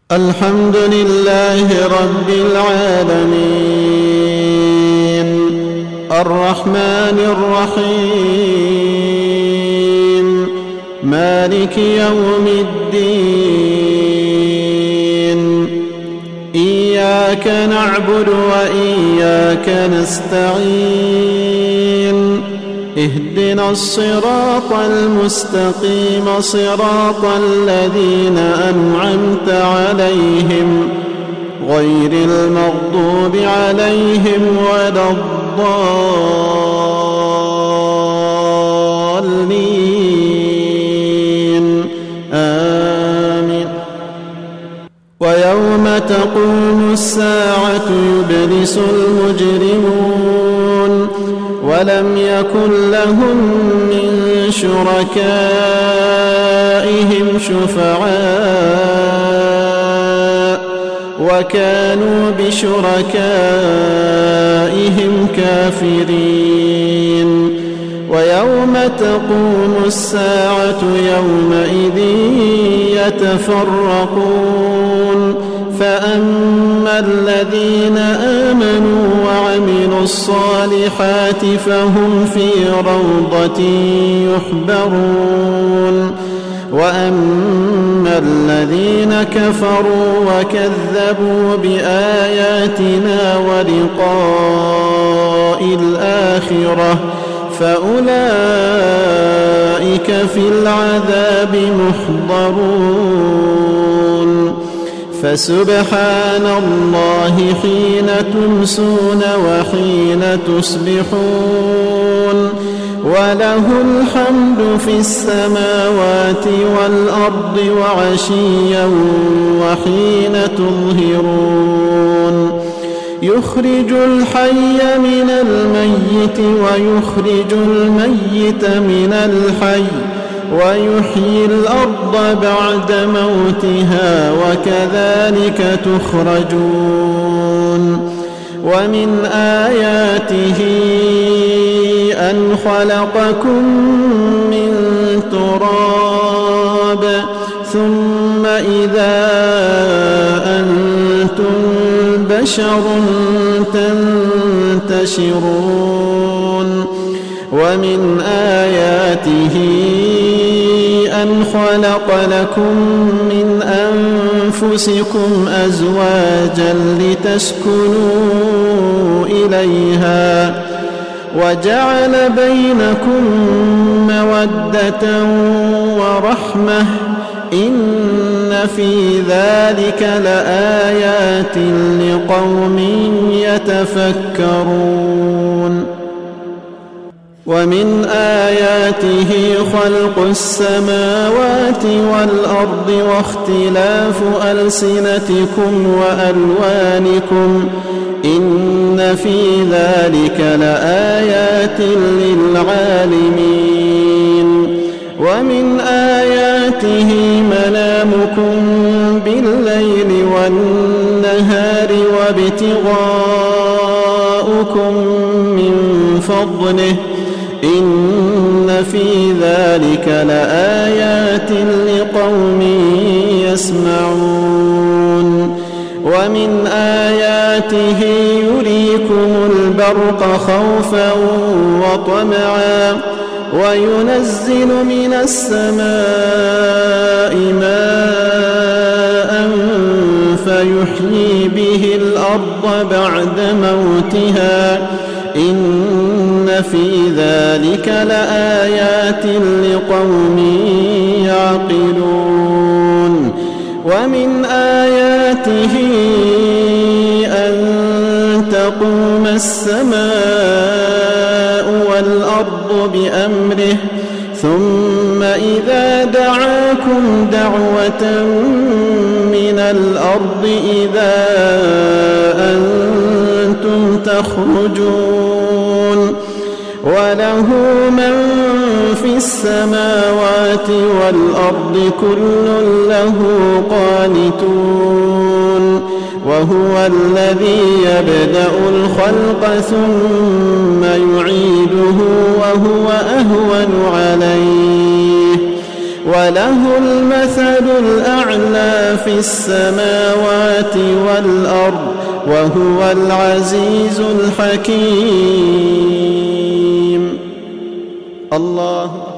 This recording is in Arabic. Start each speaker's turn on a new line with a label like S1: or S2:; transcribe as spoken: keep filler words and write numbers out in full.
S1: الحمد لله رب العالمين الرحمن الرحيم مالك يوم الدين إياك نعبد وإياك نستعين اهدنا الصراط المستقيم صراط الذين أنعمت عليهم غير المغضوب عليهم ولا الضالين آمين. ويوم تقوم الساعة يبلس المجرمون ولم يكن لهم من شركائهم شفعاء وكانوا بشركائهم كافرين. ويوم تقوم الساعة يومئذ يتفرقون فأما الذين آمنوا وعملوا الصالحات فهم في روضة يحبرون وأما الذين كفروا وكذبوا بآياتنا ولقاء الآخرة فأولئك في العذاب محضرون. فسبحان الله حين تمسون وحين تصبحون وله الحمد في السماوات والأرض وعشيا وحين تظهرون. يخرج الحي من الميت ويخرج الميت من الحي ويحيي الأرض بعد موتها وكذلك تخرجون. ومن آياته أن خلقكم من تراب ثم إذا أنتم بشر تنتشرون. ومن آياته أن خلق لكم من أنفسكم أزواجا لتسكنوا إليها وجعل بينكم مودة ورحمة إن في ذلك لآيات لقوم يتفكرون. ومن آياته خلق السماوات والأرض واختلاف ألسنتكم وألوانكم إن في ذلك لآيات للعالمين. ومن آياته منامكم بالليل والنهار وابتغاؤكم من فضله إن في ذلك لآيات لقوم يسمعون. ومن آياته يريكم البرق خوفا وطمعا وينزل من السماء ماء فيحيي به الأرض بعد موتها إن في ذلك لآيات لقوم يعقلون. ومن آياته أن تقوم السماء والأرض بأمره ثم إذا دعاكم دعوة من الأرض إذا أنتم تخرجون. وله من في السماوات والأرض كل له قانتون. وهو الذي يبدأ الخلق ثم يعيده وهو أهون عليه وله المثل الأعلى في السماوات والأرض وهو العزيز الحكيم. الله